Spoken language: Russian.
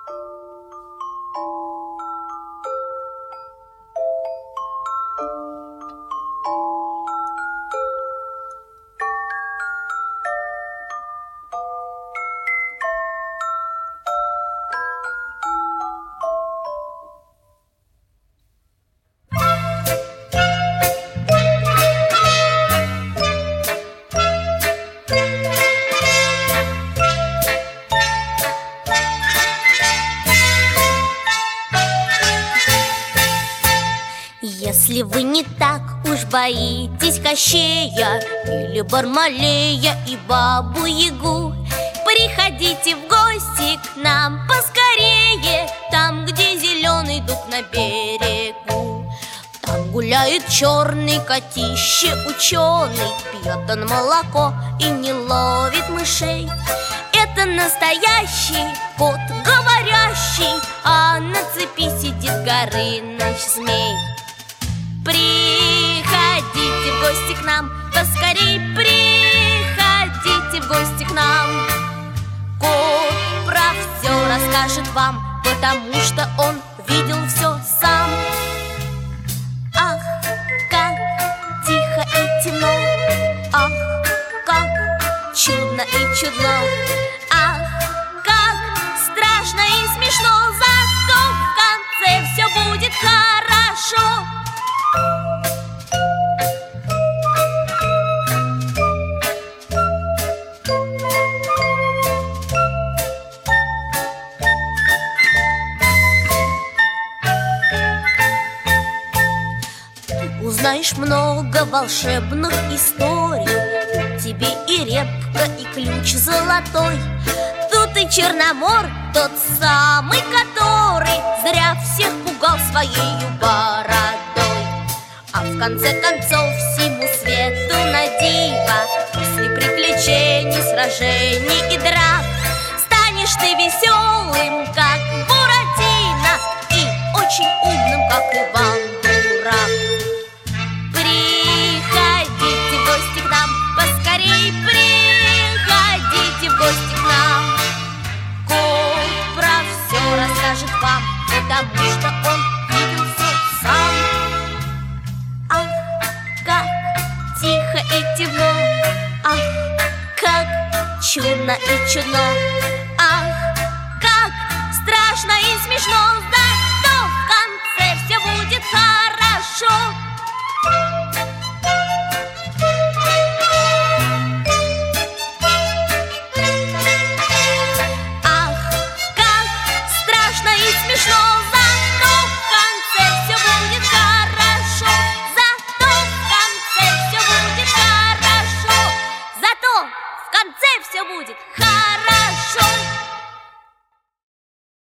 Если вы не так уж боитесь Кощея или Бармалея и Бабу-Ягу, приходите в гости к нам поскорее, там, где зеленый дуб на берегу. Там гуляет черный котище ученый, пьет он молоко и не ловит мышей. Это настоящий кот говорящий, а на цепи сидит Горыныч змей. Приходите в гости к нам, поскорей приходите в гости к нам. Кот про все расскажет вам, потому что он видел все сам. Ах, как тихо и темно, ах, как чудно и чудно, ах, как страшно и смешно, зато в конце все будет хорошо. Узнаешь много волшебных историй, тебе и репка, и ключ золотой. Тут и Черномор, тот самый, который зря всех пугал своею бородой. А в конце концов всему свету на диво, после приключений, сражений и драк, станешь ты веселым, как Буратино, и очень умным, как Иван-дурак. Приходите в гости к нам, поскорей приходите в гости к нам. Кот про все расскажет вам, потому что он видел все сам. Ах, как тихо и темно, ах, как чудно и чудно, ах, как страшно и смешно, зато в конце все будет хорошо. Ах, как страшно и смешно, зато в конце все будет хорошо. Зато в конце все будет хорошо. Зато в конце все будет хорошо.